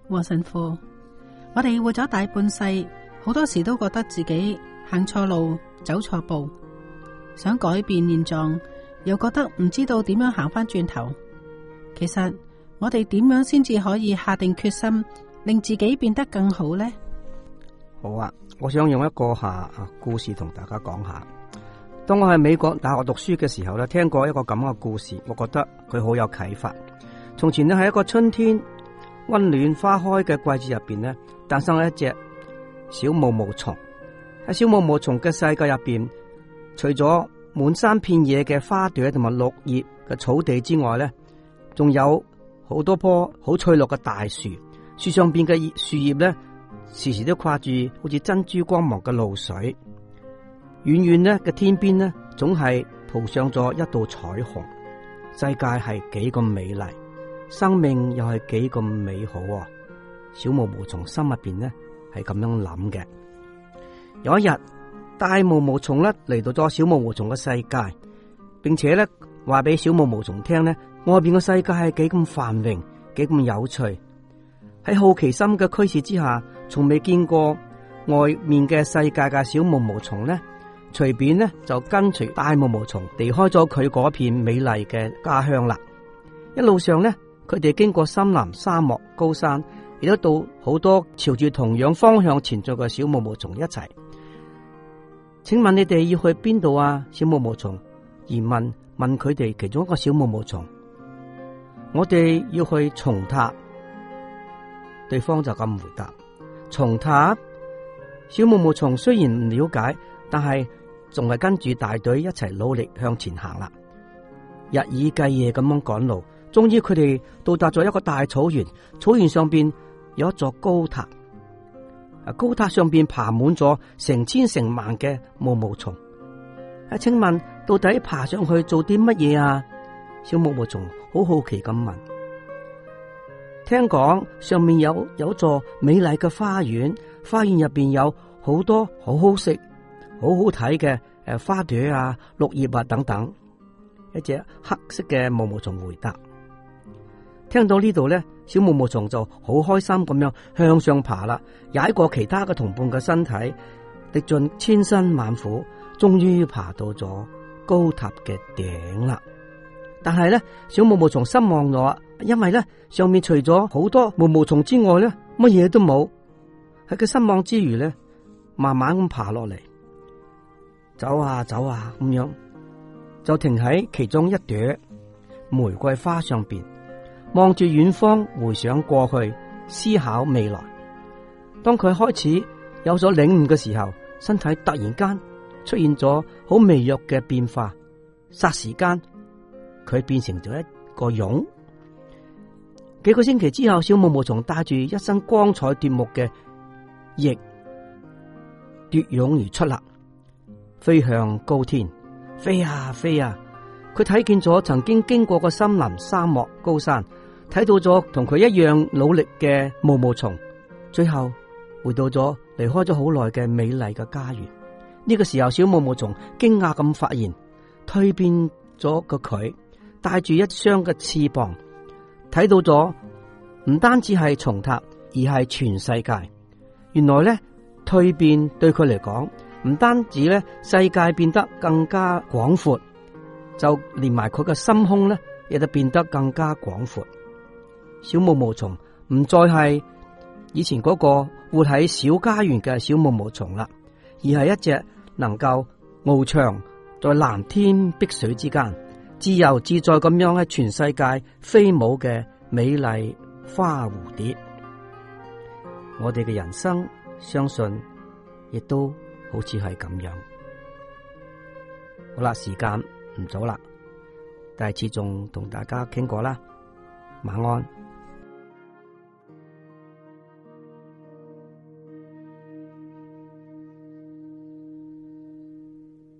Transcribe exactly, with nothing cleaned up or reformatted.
和神父，我哋活咗大半世，好多時都覺得自己行錯路、走錯步，想改變現狀，又覺得唔知道點樣行翻轉頭。其實我哋點樣先至可以下定決心，令自己變得更好呢？ 好啊，我想用一個下故事同大家講下。當我喺美國大學讀書嘅時候咧，聽過一個咁嘅故事，我覺得佢好有啟發。從前咧喺一個春天溫暖花開嘅季節入邊咧，誕生咗一隻小毛毛蟲。喺小毛毛蟲嘅世界入邊，除咗滿山遍野嘅花朵同埋綠葉嘅草地之外咧，仲有好多棵好翠綠嘅大樹，樹上邊嘅樹葉咧，時時都掛住好似珍珠光芒嘅露水。遠遠咧嘅天邊咧，總係鋪上咗一道彩虹。世界係幾咁美麗，生命又係幾咁美好啊！小毛毛蟲心入邊咧係咁樣諗嘅。有一日，大毛毛蟲咧嚟到咗小毛毛蟲嘅世界，並且咧話俾小毛毛蟲聽咧，外邊嘅世界係幾咁繁榮，幾咁有趣。喺好奇心嘅驅使之下，從未見過外面嘅世界嘅小毛毛蟲咧，隨便咧就跟隨大毛毛蟲離開咗佢嗰片美麗嘅家鄉啦。一路上咧，佢哋經過森林、沙漠、高山，亦都到好多朝住同樣方向前進嘅小毛毛蟲一齊。請問你哋要去邊度啊？小毛毛蟲疑問問佢哋其中一個小毛毛蟲。我哋要去松塔。對方就咁回答。松塔？小毛毛蟲雖然唔了解，但係仲係跟住大隊一齊努力向前行啦。日以繼夜咁樣趕路，終於佢哋到達咗一個大草原。草原上邊有一座高塔，啊，高塔上邊爬滿咗成千成萬嘅毛毛蟲。啊，請問到底爬上去做啲乜嘢啊？小毛毛蟲好好奇咁問。聽講上面有有座美麗嘅花園，花園入邊有好多好好食、好好睇嘅誒花朵啊、綠葉啊等等。一隻黑色嘅毛毛蟲回答。聽到呢度咧，小毛毛蟲就好開心咁樣向上爬啦，踩過其他嘅同伴嘅身體，歷盡千辛萬苦，終於爬到咗高塔嘅頂啦。但係咧，小毛毛蟲失望咗，因為咧上面除咗好多毛毛蟲之外咧，乜嘢都冇。喺佢失望之餘咧，慢慢咁爬落嚟，走啊走啊咁樣，就停喺其中一朵玫瑰花上邊，望住遠方，回想過去，思考未來。當佢開始有咗領悟嘅時候，身體突然間出現咗好微弱嘅變化，霎時間佢變成咗一個蛹。幾個星期之後，小毛毛蟲帶住一身光彩奪目嘅翼奪蛹而出啦，飛向高天，飛啊飛啊！佢睇見咗曾經經過嘅森林、沙漠、高山，睇到咗同佢一樣努力嘅毛毛蟲，最後回到咗離開咗好耐嘅美麗嘅家園。呢個時候，小毛毛蟲驚訝咁發現，蛻變咗個佢帶住一雙嘅翅膀，睇到咗唔單止係松塔，而係全世界。原來咧，蛻變對佢嚟講，唔單止咧世界變得更加廣闊，就連埋佢嘅心胸咧，亦都變得更加廣闊。小毛毛蟲唔再係以前嗰個活喺小家園嘅小毛毛蟲啦，而係一隻能夠翱翔在藍天碧水之間，自由自在咁樣喺全世界飛舞嘅美麗花蝴蝶。我哋嘅人生，相信亦都好似係咁樣。好啦，時間唔早啦，第二次仲同大家傾過啦，晚安。